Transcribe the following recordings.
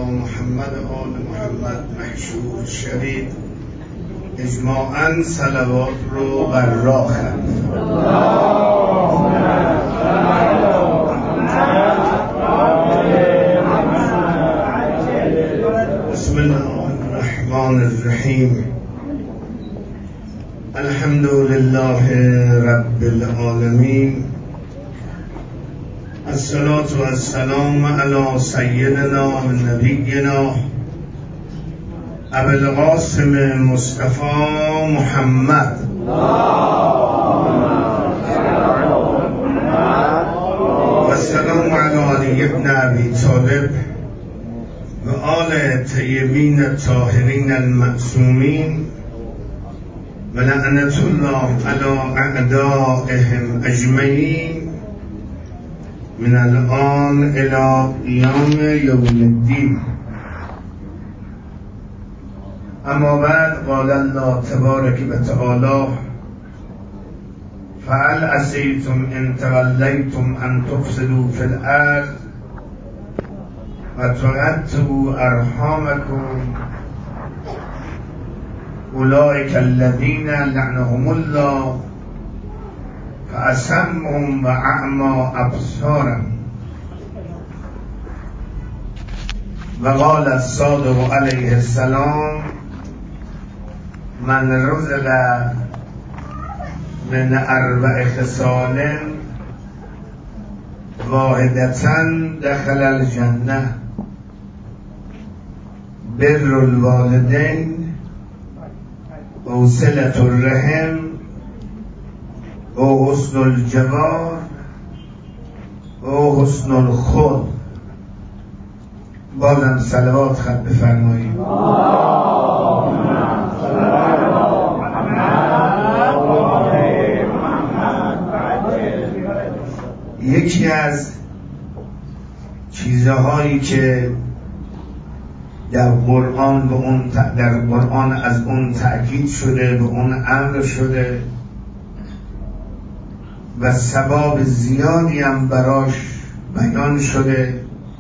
محمد و آل محمد محشور شوید. اجماعاً صلوات رو بر راه خواند. بسم الله الرحمن الرحیم. الحمد لله رب العالمین. الصلاة والسلام علی سیدنا و نبینا ابو القاسم مصطفى محمد و السلام علی علی ابن ابی طالب و آل طیبین الطاهرین المعصومین و لعنت الله علی اعدائهم اجمعین من الان الى قیام یوم الدین. اما بعد قال الله تبارک و تعالی فهل عسیتم ان تولیتم ان تفسدوا فی الارض و تقطعوا ارحامکم اولئک الذین لعنهم الله فأصمهم و اعمی ابصارهم. و قال الصادق علیه السلام من رزق من اربع خصال واحدة دخل الجنه بر الوالدین و صلة الرحم و حسن الجوار و حسن الخلق. بازم صلوات خط بفرمایید. یکی از چیزهایی که در قرآن از اون تأکید شده، به اون امر شده و ثواب زیادی هم براش بیان شده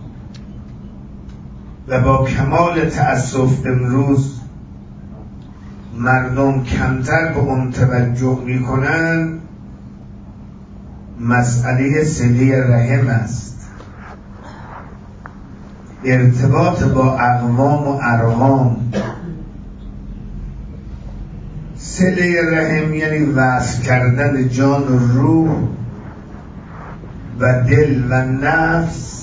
و با کمال تأسف امروز مردم کمتر به اون توجه میکنن، مسئله صله رحم است. ارتباط با اقوام و ارحام. صله رحم یعنی وصل کردن جان و روح و دل و نفس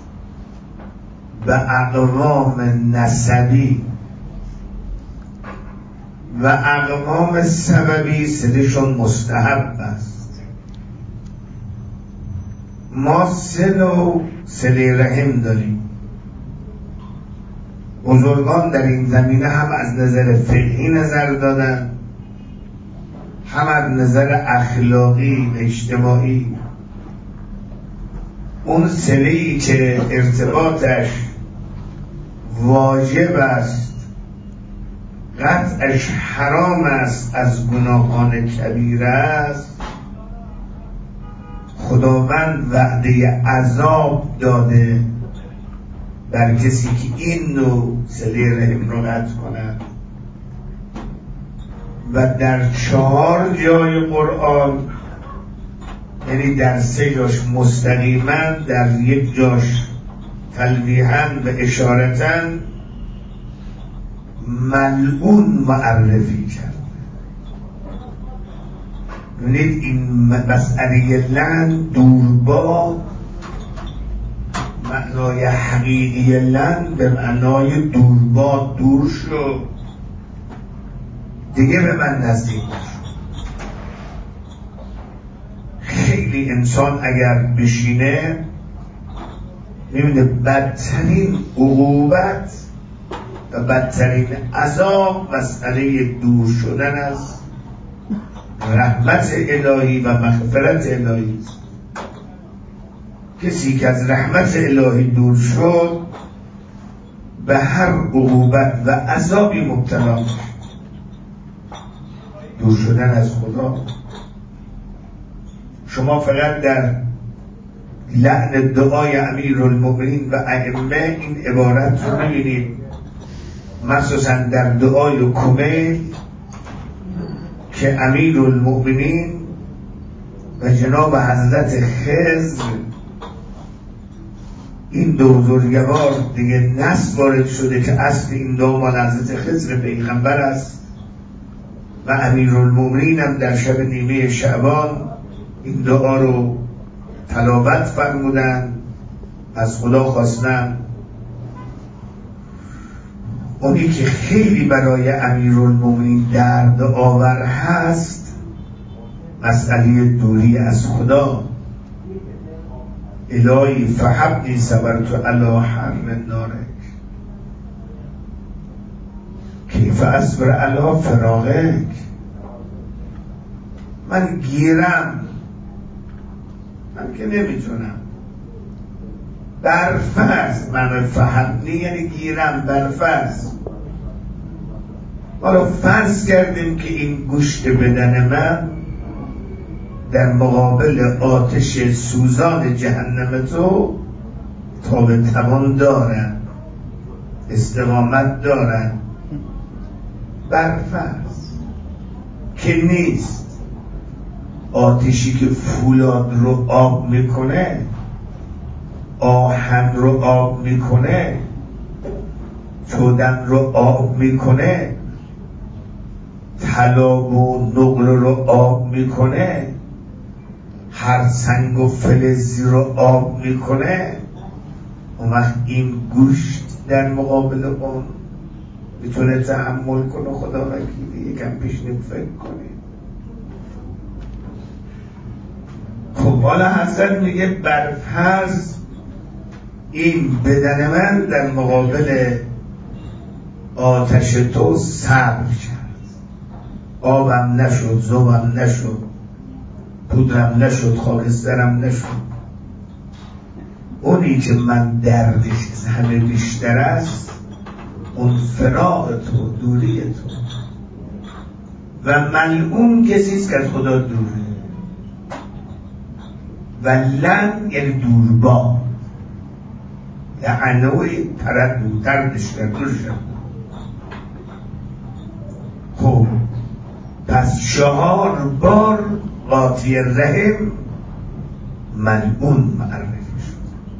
به اقوام نسبی و اقوام سببی صلهشون مستحب است. ما صله رحم داریم. بزرگان در این زمینه هم از نظر فقهی نظر دادن، هم از نظر اخلاقی و اجتماعی. اون صله‌ای که ارتباطش واجب است، قطعش حرام است، از گناهان کبیره است، خداوند وعده عذاب داده بر کسی که این نوع صله رحم رو قطع کند. و در 4 جای قرآن، یعنی در 3 جاش مستقیما، در 1 جاش تلویحاً و اشارتاً ملعون معرفی کرد. ببینید این مسئله لعن دورباد، معنای حقیقی لعن به معنای دورباد، دور شو، دیگه به من نزدیک نشو. خیلی انسان اگر بشینه میبینه بدترین عقوبت و بدترین عذاب مسئله دور شدن از رحمت الهی و مغفرت الهی است. کسی که از رحمت الهی دور شد به هر عقوبت و عذابی مبتلا میشه. دور شدن از خدا. شما فقط در لعن دعای امیرالمؤمنین و ائمه، این عبارت رو می‌بینید مخصوصا در دعای کمیل که امیرالمؤمنین و جناب حضرت خضر این دو بزرگوار دیگه نص وارد شده که اصل این دعا مال حضرت خضر پیغمبر است و امیرالمؤمنین هم در شب نیمه شعبان این دعا رو تلاوت فرمودن، از خدا خواستن. اونی که خیلی برای امیرالمؤمنین درد آور هست مسئله دوری از خدا. الهی فحبنی صبرت علی حر نارک کیف اصبر علی فراقک. من گیرم، من که نمیتونم. برفرض من فحبنی یعنی گیرم، برفرض. حالا فرض کردیم که این گوشت بدن من در مقابل آتش سوزان جهنم تو تاب توان دارن، استقامت دارن. برفرض که نیست. آتشی که فولاد رو آب میکنه، آهن رو آب میکنه، چودن رو آب میکنه، طلا و نقل رو آب میکنه، هر سنگ و فلزی رو آب میکنه، اون وقت این گوشت در مقابل اون میتونه تحمل کنه؟ خدا وکیلی یکم پیشنیم فکر کنید. خب حالا حضرت میگه برفرض این بدن من در مقابل آتش تو صبر کرد، آبم نشد، زوبم نشد، پودرم نشد، خاکسترم نشد. اونی که من دردش از همه بیشتر است اون فراق تو، دوری تو. و ملعون کسیست که از خدا دوره. و لن یعنی دوربا، لعنوی تردش کرد، دور شد. خب پس 4 بار قاطی رحم ملعون معرفی شد.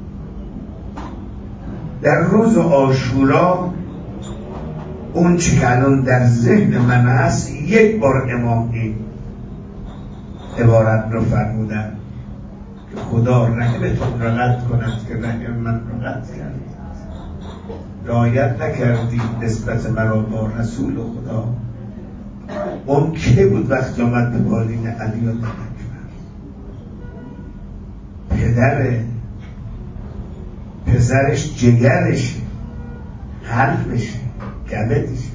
در روز عاشورا اون چه که الان در ذهن من هست، 1 بار امام این عبارت رو فرمودن که خدا رحمتون را رد کند که رحم من را رد کرد. رعایت نکردی نسبت مرا با رسول خدا. اون که بود وقتی آمد به بالین علی و اکبر؟ پدره، پسرش جگرشه، حلقشه، کبدشه.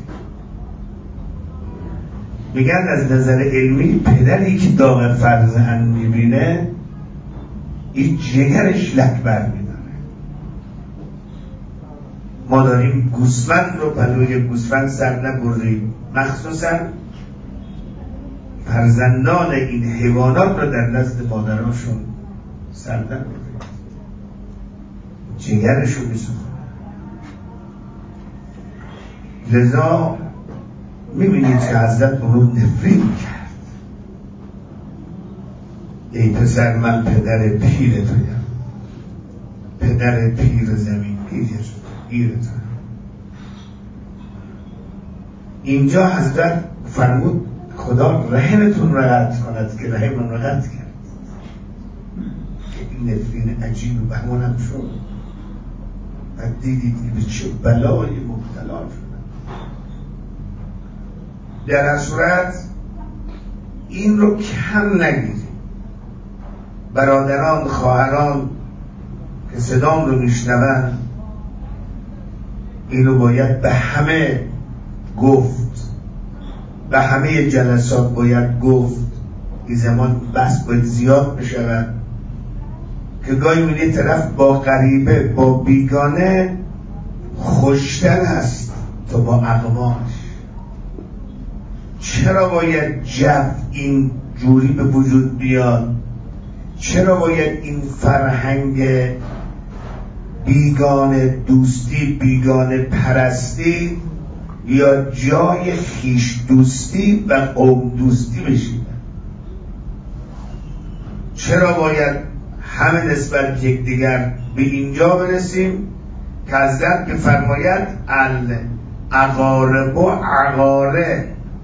میگن از نظر علمی پدری که داغ فرزند میبینه این جگرش لک بر میداره. ما داریم گوسفند رو پلوی گوسفند سر نبریم، مخصوصا فرزندان این حیوانات رو در نزد مادراشون سر نبریم، جگرشو میسوزن. لذا میبینید که حضرت اون نفرین کرد. ای پسر، من پدر پیر تویم، پدر پیر زمین، پیر تو. اینجا حضرت فرمود خدا رحمتون را رد کند که رحمتون را رد کرد. این نفرین عجیب و بهمانم شد و دیدید که به چه بلای مبتلا شدن. در هر صورت این رو کم نگیرید. برادران، خواهران که صدام رو میشنون، اینو باید به همه گفت، به همه جلسات باید گفت. این زمان بس باید زیاد بشود که گاهی می‌بینی طرف با غریبه، با بیگانه خوشتر است تا با اقوامش. چرا باید جو این جوری به وجود بیاد؟ چرا باید این فرهنگ بیگانه دوستی، بیگانه پرستی یا جای خیش دوستی و قوم دوستی بشید؟ چرا باید همه نسبت یکدیگر به اینجا برسیم که حضرت بفرماید الاقارب و عقاره،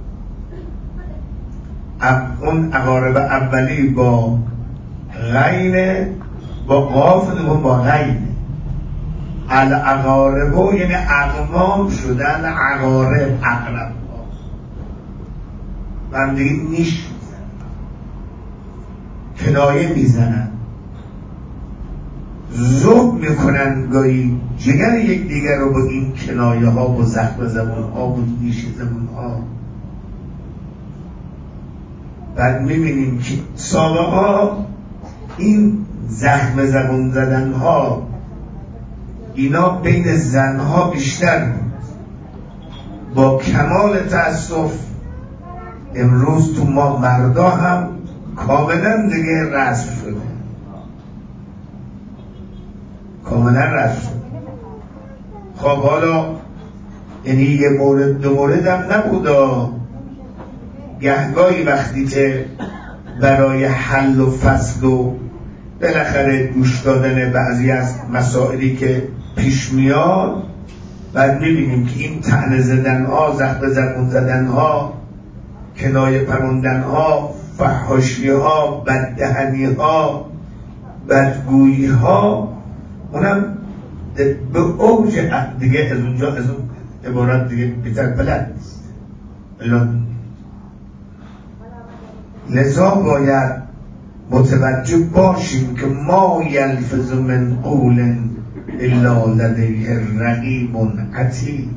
اون اقارب اولی با غین، با قاف دوم با غین. الاقارب یعنی اقوام شدن عقارب، اقرب ها و هم دیگه نیش کنایه میزنن، ذوق میکنن گاهی جگر یک دیگر رو با این کنایه ها و زخم زبون ها و نیش زبون ها. بعد میبینیم که سابقا این زخم زبون زدن ها اینا بین زنها بیشتر بود. با کمال تأسف امروز تو ما مردا هم کاملا دیگه رسم شده، کاملا رسم شده. خب حالا یعنی یه مورد دو مورد هم نبودا، گهگاهی وقتی که برای حل و فصل و بالاخره گوش دادن بعضی از مسائلی که پیش میاد، بعد میبینیم که این طعنه زدن ها، زخم زبون زدن ها، کنایه پروندن ها، فحاشی ها، بددهنی ها، بدگویی ها، اونم به اوج دیگه از اونجا، از اون عبارت دیگه بیتر بلد نیست. لذا باید متوجه باشیم که ما یلفظ من قول الا لدیه رقیب عتید.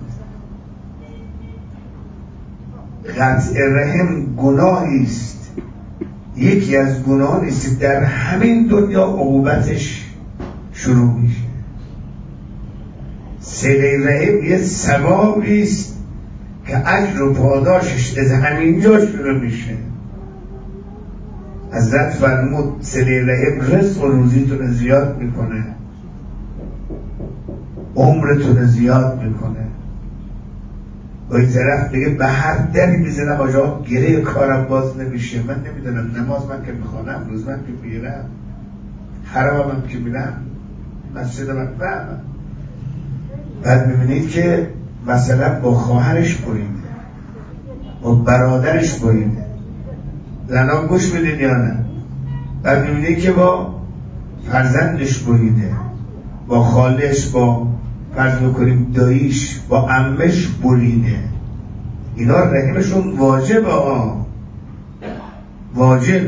قطع رحم گناهی است، یکی از گناهی است در همین دنیا عقوبتش شروع میشه. صله رحم یه ثوابی است که اجر و پاداشش از همینجا شروع میشه. حضرت فرمود صله رحم رزق و روزیتون زیاد میکنه، عمرتون زیاد میکنه. و این طرف دیگه به هر دری میزنم آجا گره کارم باز نمیشه. من نمیدونم نماز من که میخوانم، روز من که میرم، حرام من که میرم، مسجد من فهمم. بعد میبینید که مثلا با خواهرش بریده، با برادرش بریده، زنان گوش بدید یا نه. بعد میبینید که با فرزندش بریده، با خالش، با فرض میکنیم داییش، با عمش بریده. اینا رحمشون واجبه ها، واجب.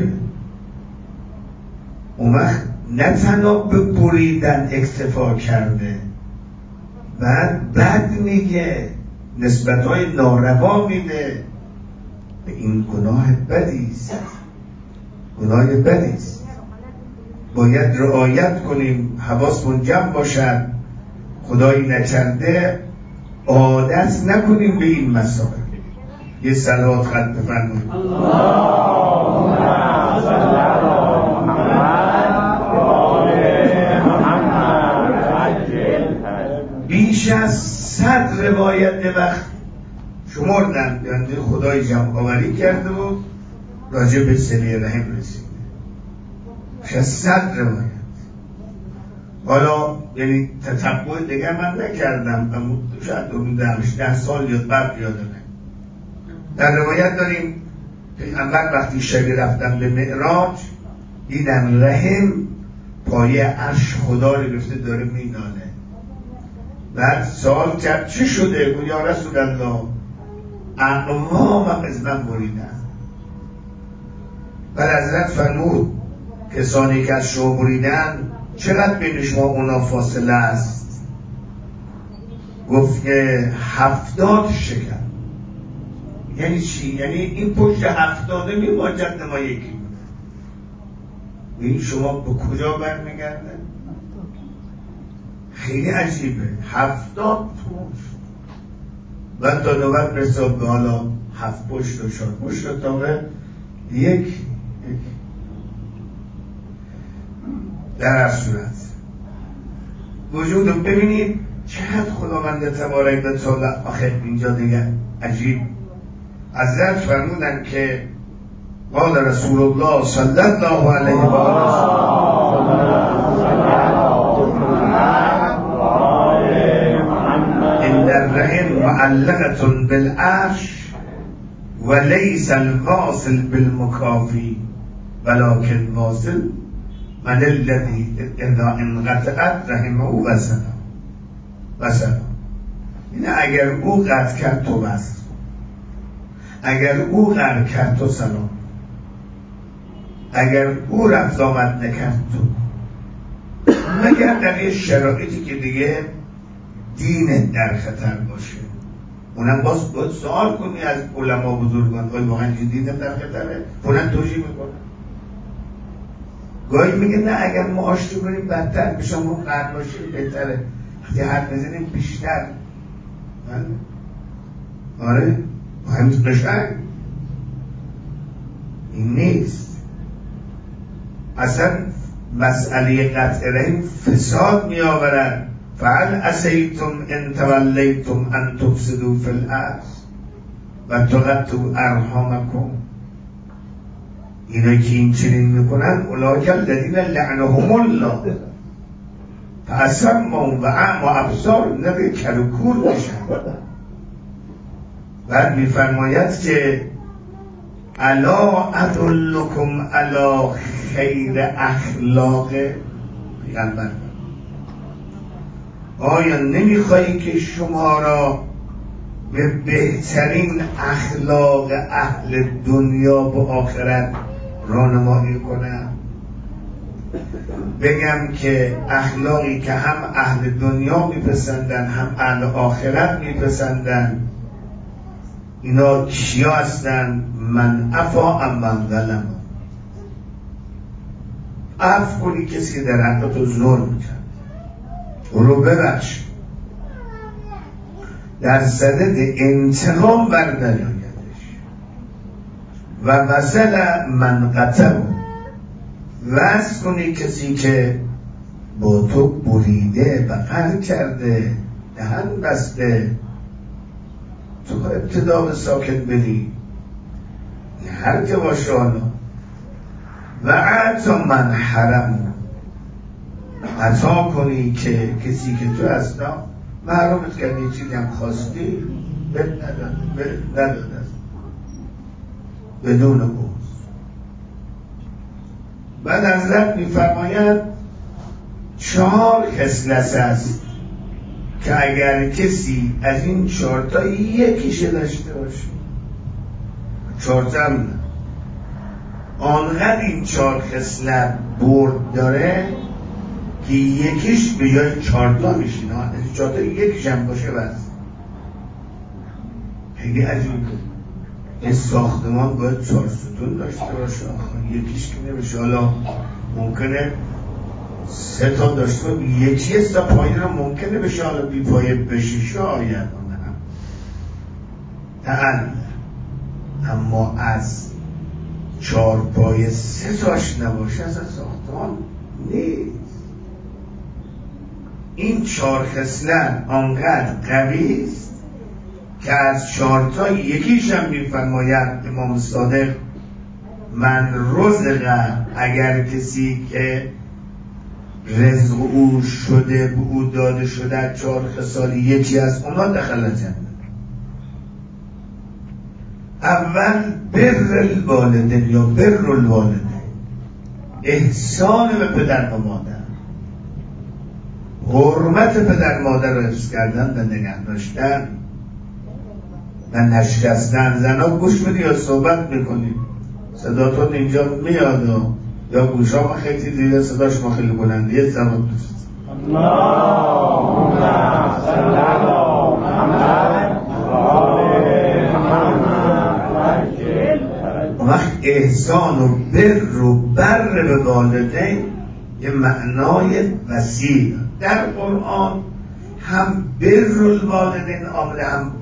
اون وقت نه تنها به بریدن اکتفا کرده، بعد میگه نسبتهای ناروا میده. این گناه بدیست، گناه بدیست. باید رعایت کنیم، حواسمون جمع باشد، خدایی نکرده عادت نکنیم به این مسائل. یه صلوات خط بفرمایید. اللهم صل علی محمد. بیش از 100 روایت وقت شمردن، یعنی خدای جمع آوری کرده و راجع به صله رحم رسیده. بیش از 100 روایت. حالا یعنی تتبع دیگه من نکردم، اما شاید امیدهمش 10 سال یا قبل یادمه. در روایت داریم پیغمبر وقتی شبی رفتن به معراج دیدن رحم پایه عرش خدا رو گرفته داره میناله. بعد سوال کرد چی شده؟ گفت یا رسول الله اقوامم از من بریدن. بعد حضرت فرمود کسانی که از شما بریدن چقدر بین شما اونا فاصله است؟ گفت که 70 شکر. یعنی چی؟ یعنی این پشت 70 میواجد ما یکی بود. این شما به کجا برمیگرده؟ خیلی عجیبه. 70 پشت و تا نوبت رساد به حالا 7 پشت و 4 پشت و تاقه یک. در هر صورت وجود رو ببینید چقدر خداوند تبارک و تعالی. آخه اینجا دیگه عجیب حضرت فرمودن که قال رسول الله صلی الله علیه و ان الرحم معلقة بالعرش وليس الواصل بالمكافي ولكن واصل من الذي اذا انقطعت رحمه وصل. این اگر او قطع کرد تو بس، اگر او قطع کرد تو سلام، اگر او رفت آمد نکرد تو، مگر در یه شرایطی که دیگه دین در خطر باشه. اونم باز باید سوال کنی از علما بزرگان آیا واقعا دینم در خطره؟ فلان توجیه میکنه. گاهی میگه نه اگر ما آشتی کنیم بدتر به شما قرد باشیم بهتره، وقتی حد بزنیم بیشتر. آره همین قشنگ این نیست. اصلا مسئله قطع رحم فساد می آورد. فهل عسیتم ان تولیتم ان تفسدوا فی الارض و تقطعوا ارحامکم. اینا که این چنین میکنن اولئک الذین لعنهم الله فاصمهم و اعمی ابصار، نبی کلوکور میشن. بعد میفرماید که الا ادلکم علی خیر اخلاق پیغمبر، آیا نمیخوایی که شما را به بهترین اخلاق اهل دنیا و آخرت راهنمایی کنم؟ بگم که اخلاقی که هم اهل دنیا میپسندن هم اهل آخرت میپسندن، اینا کیا هستن؟ من عفا عمن ظلم، عفو کنی کسی که در حق تو ظلم کرد، او رو ببخش، در صدد انتقام برداریدش. و وصل من قطع، وصل کنی کسی که با تو بریده بغل کرده دهن بسته، تو ابتدا به ساکت بدی هر که باشه. و عطا من حرم، عطا کنی که کسی که تو اصلا محرومت کردی چیزی هم خواستی بهت نداده است بدون بغض. بعد حضرت میفرماید 4 خصلت است که اگر کسی از این 4 تا یکیش داشته باشه، 4 تا هم آنقدر این 4 خصلت برد داره که یکیش به جای 4 تا میشینه، 4 تا یکیش هم باشه بس. خیلی عجیبه. این ساختمان باید 4 ستون داشته باشه، یکیش که نمیشه. حالا ممکنه 3 تا داشته باشه، یکی از تا پایین رو ممکنه بشه، حالا بی پایه بشه شاید تعال، اما از 4 پایه 3 تاش نباشه اصلا ساختمان نیست. این 4 خصلت آنقدر قوی است که از 4 تا یکیش هم میفرماید امام صادق من رزق، اگر کسی که رزق او شده به او داده شده 4 خصال یکی از اونا دخل جنت. اول بر الوالدین یا بر الوالدین، احسان به پدر و مادر، حرمت پدر مادر رو حفظ کردن و نگه داشتن و نشکستن. زنا گوش میدی یا صحبت میکنی صداتون اینجا میاد یا گوشا ما خیلی دیده صداش ما خیلی بلنده. یه زمان دوست اللهم صل علی محمد و آل محمد. وقت احسان و بر و بر به والدین یه معنای وسیع در قرآن، هم بر الوالدین آمده هم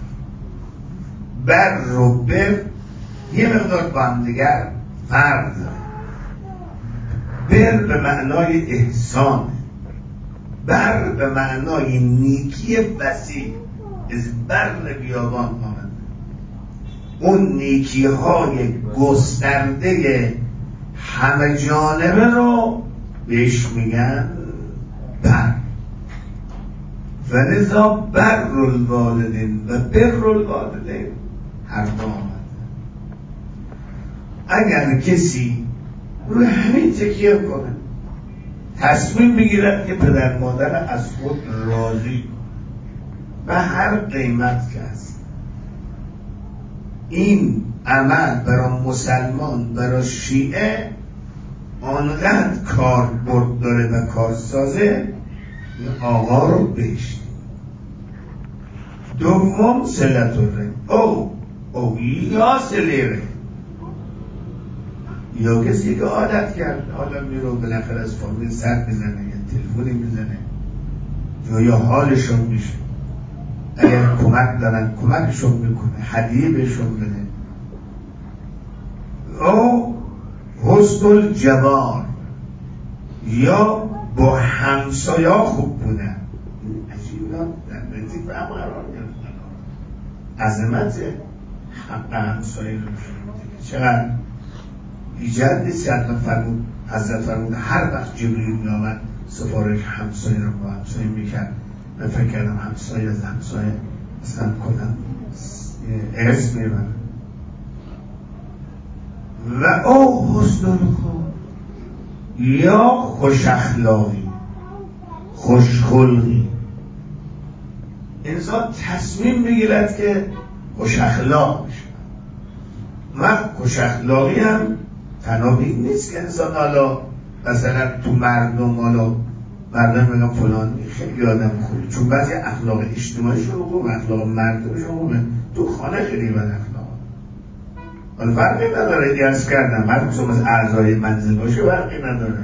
بر و بر یه مقدار با هم دیگر فرق داره. بر به معنای احسان، بر به معنای نیکی وسیع، از بر بیابان آمده. اون نیکی های گسترده همه جانبه رو بهش میگن بر. و لذا بر الوالدین و بر الوالدین هر دو آمده. اگر کسی روی همین تکیه کنه، تصمیم بگیرد که پدر مادر از خود راضی به هر قیمت که هست، این عمل برای مسلمان، برای شیعه آنقدر کاربرد داره و کارسازه، آقا رو بهشت. دوم صلت الرحم، او یا صله، یا کسی که عادت کرد حالا میرو بالاخره از فامیل سر میزنه یا تلفنی میزنه یا حالشون میشه، اگر کمک دارن کمکشون میکنه، هدیه بهشون بده. او حسن الجوار، یا با همسایه خوب بودن. عجیب در نزدیک به هم قرار گرفتن، عظمت حق همسایه رو چقدر ایجاد نیست. حضرت فرمود هر وقت جبریل میامد سفارش همسایه رو با همسایه میکرد. من فکر کردم همسایه از همسایه اصلا کدام ارث میبرد. و او حسن الخلق، یا خوش اخلاقی، خوش خلقی. انسان تصمیم بگیرد که خوش اخلاق بشه. و خوش اخلاقی هم تنها این نیست که انسان حالا مثلا تو مردم میگن فلان خیلی آدم خوبی، چون بعضی اخلاق اجتماعیشون خوبه، اخلاق مردمشون خوبه، تو خانه خیلی بد اخلاق. حالا فرقی نداره، درس کردم هر کدوم از اعضای منزل باشه فرقی نداره.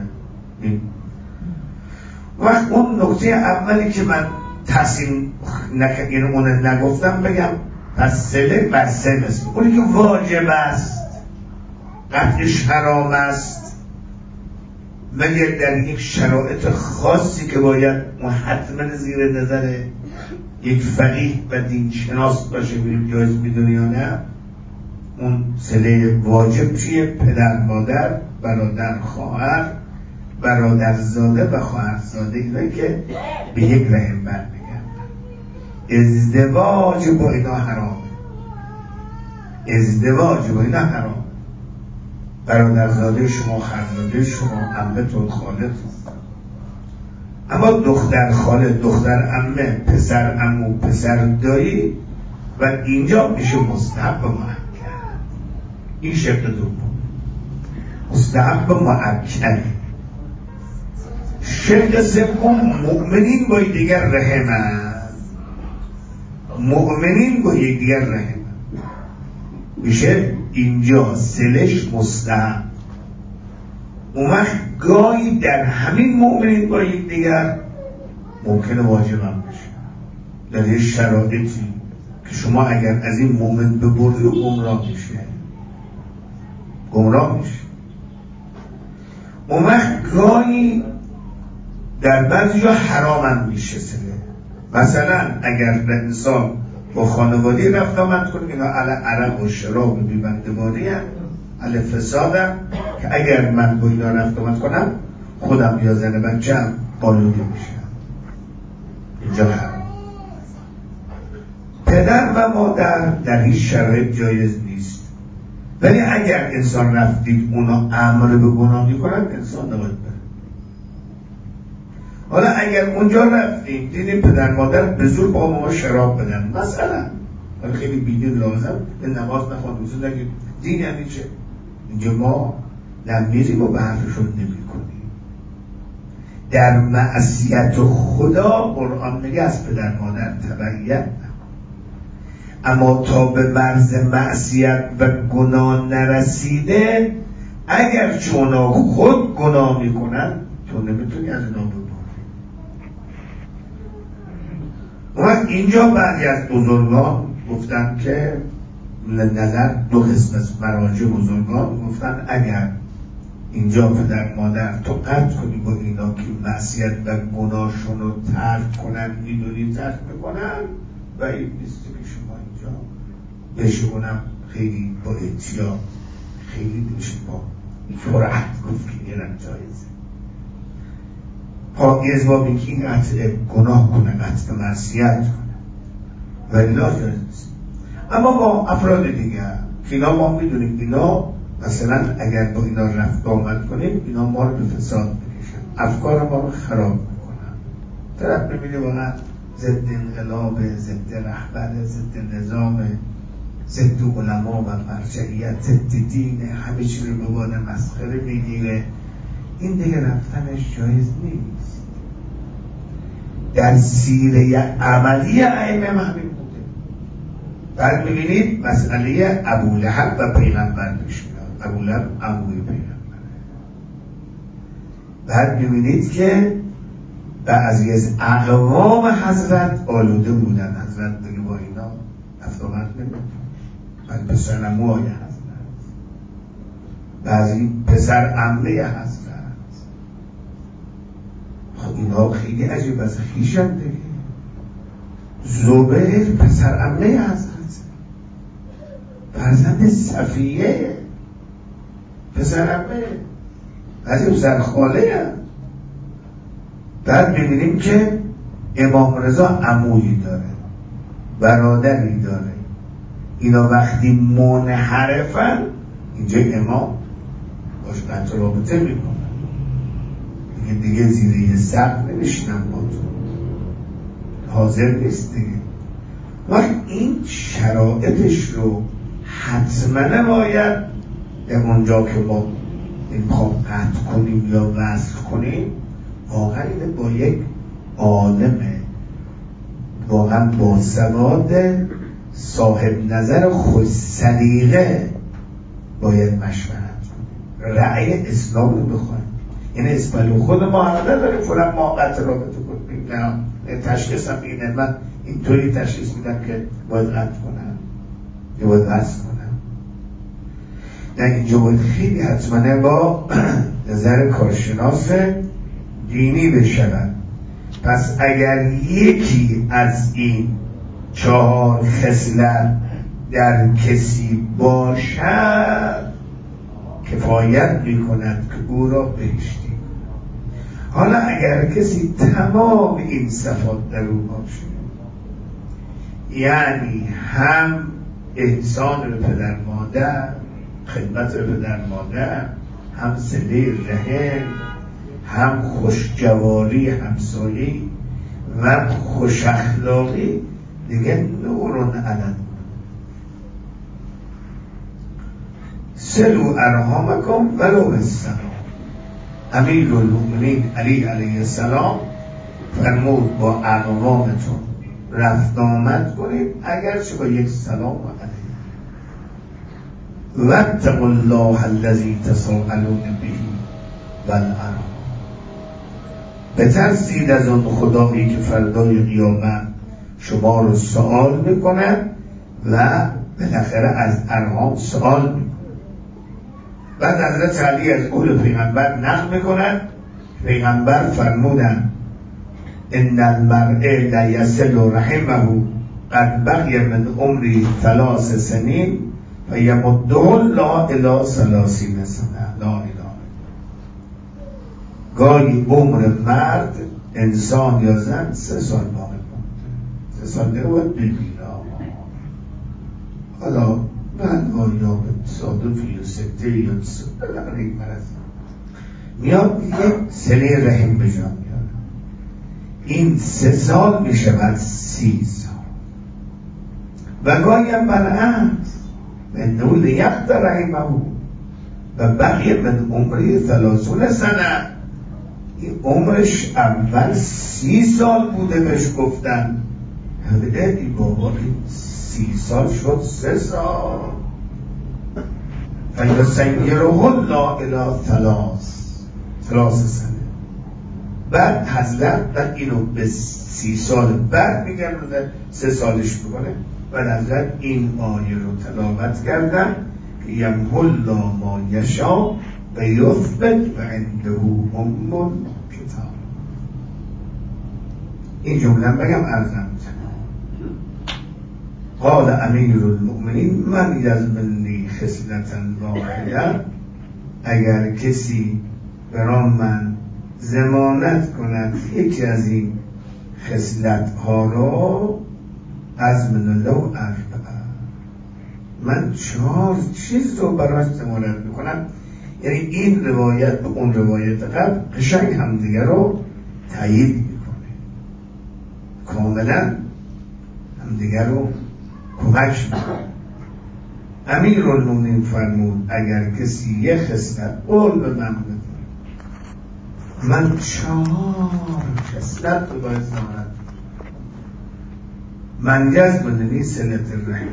وقت اون نکته اولی که من تصمیم اون نگفتم بگم، پس صله بر سه مثل اونی که واجب است، قطعش حرام است، مگر در یک شرایط خاصی که باید حتما زیر نظر یک فقیه و دین شناس باشه ببینیم جایز میدونه یا نه. اون صله واجب چیه؟ پدر مادر، برادر خواهر، برادرزاده و خواهرزاده، اینایی که به یک رحم برمیگردن. ازدواج با اینا حرامه، ازدواج با اینا حرامه. برادرزاده شما، خواهرزاده شما، عمتون، خالتون. اما دختر خاله، دختر عمه، پسر عمو، پسر دایی، و اینجا میشه مستحب مؤکد. این شکل دوم مستحب مؤکد. شکل سوم مؤمنین با دیگر رحمند، مؤمنین با دیگر رحمند میشه اینجا سلش مستحب. اون وقت گاهی در همین مؤمنین با دیگر ممکنه واجب هم بشه در یه شرایطی که شما اگر از این مؤمن ببری گمراه میشه. اون وقت گاهی در بعضی جا حرام هم میشه سله. مثلا اگر انسان با خانواده رفت آمد کنه، اینا عرق و شراب و بیبندواری هم علی فساد هم، که اگر من با اینا رفت آمد کنم خودم یا زن بچه هم آلوده میشم. اینجا حرام. پدر و مادر در هیچ شرایط جایز نیست، ولی اگر انسان رفتید اونا امر به گناه میکنن، انسان نباید بره. حالا اگر اونجا رفتیم دیدیم پدر مادر به زور با ما شراب بدن مثلا، حالا خیلی بیدین لازم به نماز نخوان بزن، نگیم دین یعنی چه؟ اینجا ما نمیریم و به حرفشون نمی کنیم. در معصیت خدا قرآن میگه از پدر مادر تبعیت، اما تا به مرز معصیت و گناه نرسیده، اگر چونا خود گناه میکنن تو نمیتونی از اینا ببری. و اینجا بعضی از بزرگان گفتن که نظر دو قسم از مراجع بزرگان گفتن اگر اینجا پدر مادر تو قطع کنی با اینا که معصیت و گناهشون رو ترک کنن، میدونی ترک میکنن و این نیستی که شما اینجا بهشونم خیلی با احتیاط خیلی بهشون با فرحت گفت که اینم جایزه. پایز با بینکه این قطع گناه کنه، قطع معصیت کنه ولی لا جایز نیست. اما با افراد دیگر که اینا ما میدونیم اینا مثلا اگر با اینا رفت آمد کنیم اینا ما رو به فساد میکشن، افکار ما رو خراب میکنن. طرف میبینی واقعا ضد انقلاب، ضد رهبر، ضد نظام، ضد علما و مرجعیت، ضد دین، همه چی رو به عنوان مسخره میگیره. این دیگه رفتنش جایز نیست. در سیره عملی ائمه همین بوده. بعد میبینید مسئله ابولهب و پیغمبر پیش میاد. ابولهب عموی پیغمبره. بعد میبینید که بعضی از اقوام حضرت آلوده بودن. حضرت دیگه با اینا افتامت نمیدن. بعد پسر عموی حضرت، بعضی پسر عمه حضرت. خب اینا خیلی عجیب از خیشم دیگه. زبیر پسر عمه حضرت، فرزند صفیه پسر عمه، بعضی پسر خاله هم. بعد ببینیم که امام رضا عمویی داره، برادری داره. اینا وقتی منحرفن اینجا امام باش قطع رابطه میکنن دیگه زیر یه سقف نمیشینم با تو، حاضر نیست دیگه. وقت این شرایطش رو حتما باید در اونجا که ما میخوام قطع کنیم یا وصل کنیم واقعا اینه با یک عالم واقعا با سواد صاحب نظر خوش سلیقه باید مشورت کنیم، رأی اسلام رو بخوایم. یعنی اسپلو خود ما هم نداریم فلان ما قطع رابطه کنیم، نه تشخیص هم اینه. من اینطوری تشخیص میدم که باید قطع کنم یا باید وصل کنم. نه اینجا باید خیلی حتما با نظر کارشناس دینی بشود. پس اگر یکی از این 4 خصلت در کسی باشد کفایت میکند که او را بهشتی. حالا اگر کسی تمام این صفات در او باشه، یعنی هم احسان به پدر مادر، خدمت به پدر مادر، هم صله رحم، هم خوشجواری همسایی و خوش اخلاقی، دیگه نورون علن. سلو ارحامکم ولو بالسلام. امیر المؤمنین علی علیه السلام فرمود با اقوامتون رفت آمد کنید اگرچه با یک سلام و علیه. واتقوا الله الذی تساءلون به والارحام. بترسید از اون خدایی که فردای قیامت شما رو سوال میکنه و بالاخره از ارحام سوال میکنه. بعد حضرت علی از قول پیغمبر نقل میکنن، پیغمبر فرمودن ان المرء لیصل رحمه قد بقی من عمری 3 سنین فیمده الله الی 30 سنه. لا اله. گاهی عمر مرد انسان یا زن 3 سال باقی مونده، 3 سال نباید بمیره. حالا من یا به تصادف یا سکته یا بالاخره این مرض میاد دیگه سله رحم به جا میاد. این 3 سال میشود 30 سال. و گاهی هم برعکس انه لیقت رحمه و بقیه من عمری 30 سنه. این عمرش اول 30 سال بوده بهش گفتن ای بابا 30 سال شد 3 سال. فیسیره الله الی 3 سنه. بعد حضرت اینو به 30 سال بعد میگرده 3 سالش میکنه. بعد حضرت این آیه رو تلاوت کردن که یمحو الله ما یشاء و یثبت و عنده کتاب. این جمله بگم ارزم قال امیر المؤمنین من یزمنی خصلة واحده، اگر کسی برای من ضمانت کند یکی از این خصلت ها را، از من لو اربعه، من 4 چیز رو برای ضمانت میکنم. یعنی این روایت به اون روایت قبل قشنگ همدیگه رو تایید میکنه، کاملا همدیگه رو کمک میکنه. امیرالمومنین فرمود اگر کسی یه خصلت قول به من بده، من 4 خصلت رو باید ضمانت من یزمنی صلة الرحم،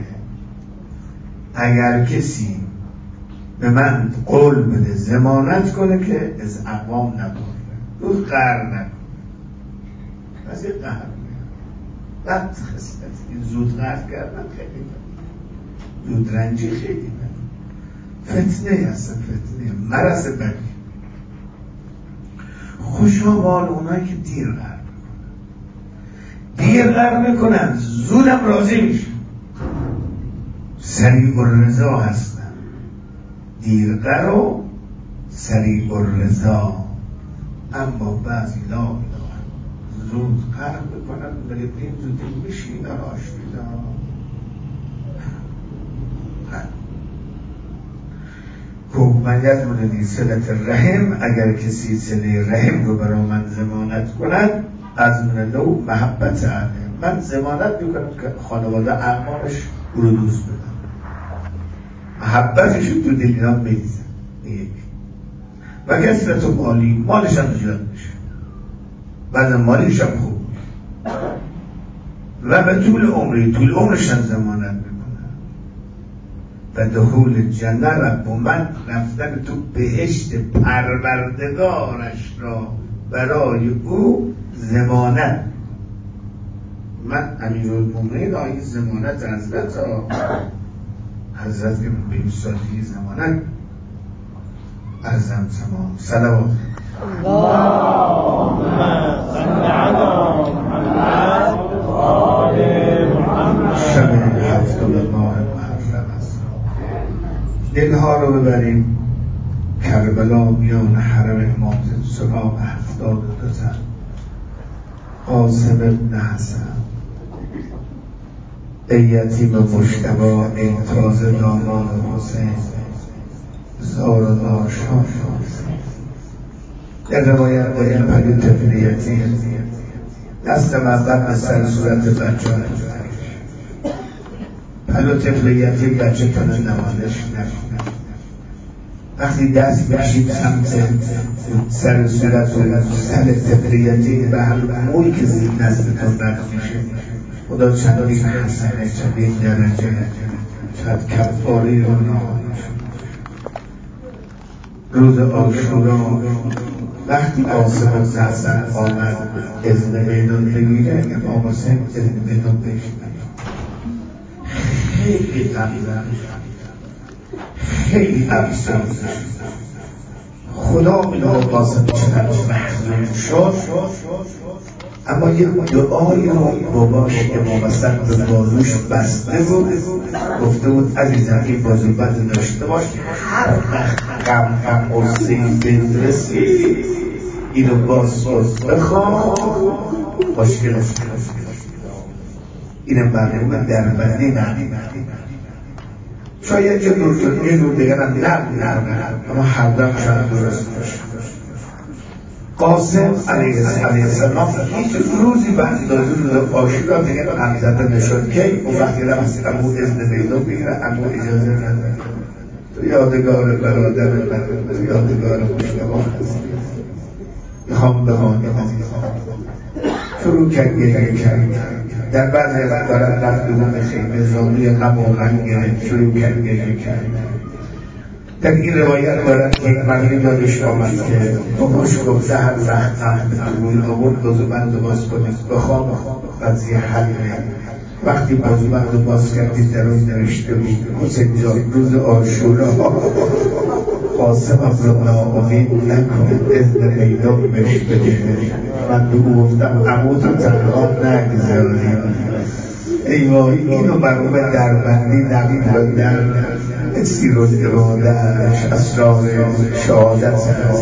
اگر کسی به من قول بده ضمانت کنه که از اقوام نباره، دو قهر نکنه. از این قهر بد خصلت، زود قهر کردن خیلی بد، زود رنجی خیلی بد، فتنه هستن، فتنه مرض بدی. خوشا بال اونایی که دیر قهر میکنن، دیر قهر میکنن زودم راضی میشن، سریع الرضا هستن. دیرقر و سریع الرضا. اما بعضی لا زود قهر میکنن، ولی دین زودی میشین آشیدا. من یزمنی صلة الرحم، اگر کسی صله رحم رو برای من ضمانت کند، از من لو محبت علیه، من ضمانت میکنم که خانواده اعمالش او رو دوست بدن، محبتش تو دل اینا بریزن. و کثرت مالی، مالش هم زیاد میشه، بعد مالیش هم خوب میشه، و به طول عمری، طول عمرش هم ضمانت میکنه. و دخول جنه، رب من رفتن تو بهشت پروردگارش را برای او ضمانت. من امیرالمومنین آیه ضمانت حضرت به این سالی ضمانت ارزم تمام. صلوات اللهم صل علی محمد و آل محمد. شب 7 ماه محرم است. دلها رو ببریم کربلا، میان حرم امام سراغ 72 زن، قاسم ابن حسن، ای یتیم مجتبی، ای تازه داماد حسین، زار و ناشان در روایت با این پلی طفلیتی دست مقدم به سر صورت بچه ها پلو طفلیتی بچه کنه نمازش وقتی دست بشید سمت سر صورت و سر طفلیتی به هر موی که زیر دستتون رد میشه، خدا چندین حسنه، چندین درجه، چند کفاری رو نهانش. روز عاشورا وقتی قاسم ابن حسن آمد اذن میدان بگیره، امام حسین اذن میدان بگیره، خیلی غمزن، خیلی افسون. خدا میدونه قاسم چقدر محزون شد، اما یک دعایی رو باباش امام حسن به بازوش بسته بود، گفته بود عزیزم این بازو بند داشته باش، هر وقت غم و سیب برسی اینو باز بخواه مشکل است. اینم برنامه در بندی نمی شاید یه دور شد، یه دور دیگر هم نه، اما هر دم شاید درست باشه. قاسم علیه السلام هیچ روزی بعد دازون رو آشورا دیگر همزده نشد که اون وقتی رفت امو اذن میدان بگیره، امو اجازه نداره. تو یادگار برادر من، تو یادگار مشتبه هستی، میخوام بمانم عزیزم. شروع کرد گریه کرد، در بعضی از دارد رفت دوم خیمه، زانوی غم و غم گرفت، شروع کرد گریه کرد. در این روایت دارد که یک مردی یادش آمد که باباش گفته هر وقت روی آورد بازوبند رو باز کنید، بخواب قضیه حل میاد. وقتی بازوبند رو باز کردید در روز نوشته بود حسین جان روز عاشورا قاسم رو ناامید نکن، اذن میدانش بده. من به او گفتم عمو تو تنها نگذاری. ای وای اینو مرحوم دربندی نبید و در سیر الاراده‌اش اسرار شهادت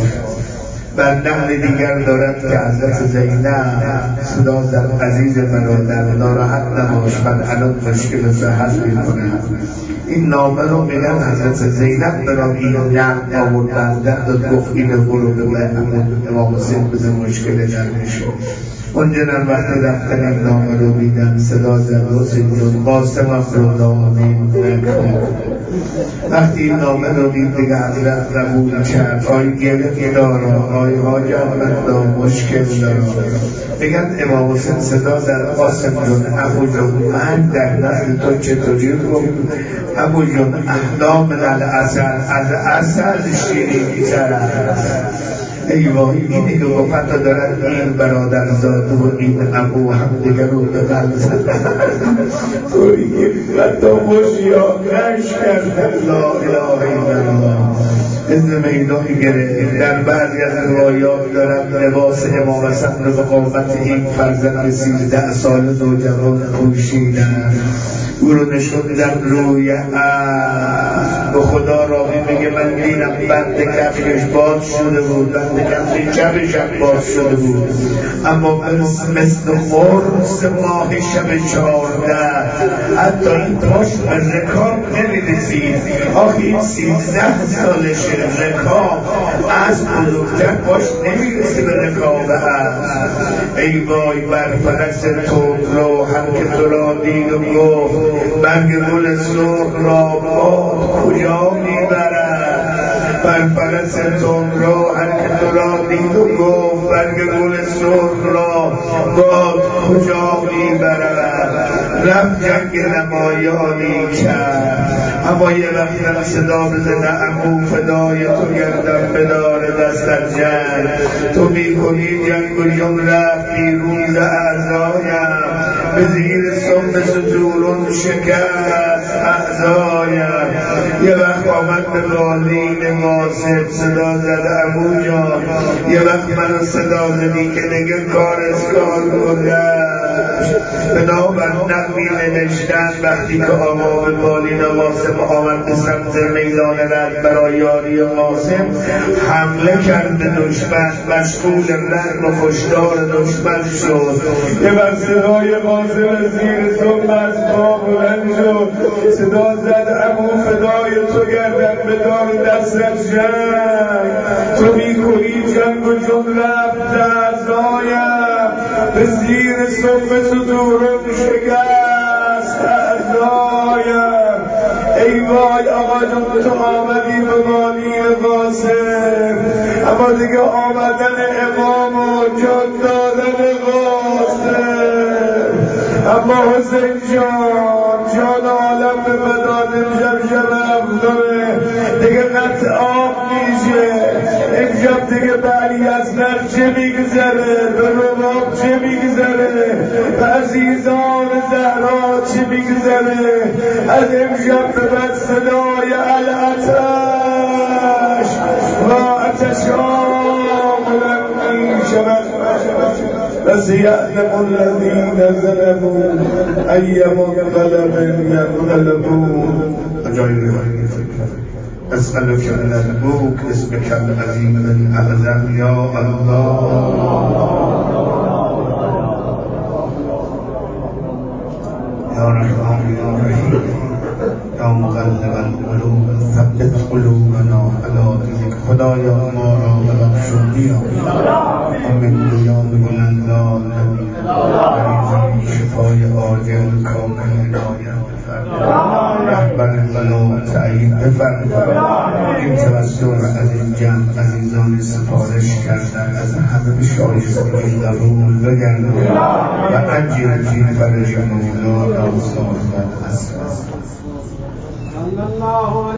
بر نقل دیگر دارد که حضرت زینب صدا زد عزیز برادر ناراحت نباش، من الان مشکل صحت میکنم. این نامه رو میگن حضرت زینب برام این نقل آوردن داد، گفت این برو به امام حسین بده مشکل درش. اونجا وقتی رفتن این نامه رو میدن صدا زد حسین جون قاسمم رو نامه نکن. وقتی این نامه رو دید دیگه حضرت قبول کرد. آی گرفت دارا، آی حاجت بندا مشکل دارا. میگن امام حسین صدا زد قاسم جون ابو جون من در نزد تو چطوری رو ابو جون احلا من العسل، از عسل شیرین تر است. ای وای اینی که گفت دارد این برادرزاده و این ابو هم دیگر رو به قلب زدن. توی گرفت و مشیانش کردن. لا اله الا الله. اذن میدانی گرفت. در بعضی از روایات دارد لباس امام حسن رو به قامت این فرزند 13 سال نوجوان پوشیدن. او رو نشوندن روی به خدا راوی میگه من دیدم بند کفش باز شده بود، بند کفش چپش هم باز شده بود، اما مثل مرس ماه شب 14 حتی این پاش به رکاب نمیرسید. آخه این 13 سالش رکاب از بزرگتر پاش نمیرسید به رکاب است. ای وای بر فرس توب رو هم که تو را دید و گفت برگ گل سرخ را باد کجا میبرد. بر فرس توب رو هر که تو را دید و گفت برگ گل سرخ را باد کجا میبرد. رفت جنگ نمایانی کرد، اما یه وقتم صدا بزنه عمو فدای تو گردم بدار دست از جنگ. تو میکنی جنگ و جن رفتی روز اعضایم، به زیر صبح ستورون شکست اعضایم. یه وقت آمد به بالین واسط صدا زد عمو جان، یه وقت منو صدا زدی که دیگه کار گذشت. بنابر نقلی نوشتن وقتی که آقا به بالین قاسم آمد به سمت میدان رد برای یاری قاسم حمله کرد به دشمن، مشغول رد و کشتار دشمن شد. یه بر صدای قاسم زیر صبح از خواب بلند شد، صدا زد عمو فدای تو گردن بدار دست از جنگ. تو میکنی جنگ و جن رفت اعضایم، به زیر صبح ستورون شکست اعضایم. ای وای آقا جون تو آمدی به بالین قاسم، اما دیگه آمدن امام و جان دادن قاسم. اما حسین جان عالم به بدان جمجم افضله دیگه قطع آب میشه. امشب دیگه بعدی از نقشه میگذره، به رباب چه میگذره، به عزیزان زهرا چه میگذره. از امشب به بعد صدای العتش و عتشام بلند میشود. فسيعلم الذين ظلموا أي منقلب ينقلبون. أسألك من الملك اسمك العظيم الأعظم يا الله. يا رحمن يا رحيم يا مقلب القلوب ثبت قلوبنا على دينك. خدایا ما را ببخشونی آمین گویان بلندان مریضان شفای عاجل کامل عنایت بفرما. رهبر بلا تعیین بفرما. این توسل از این جمع عزیزان سفارش کردن از همه به شایستگی قبول بگردان و اجر فی فرج مولانا صاحب العصر.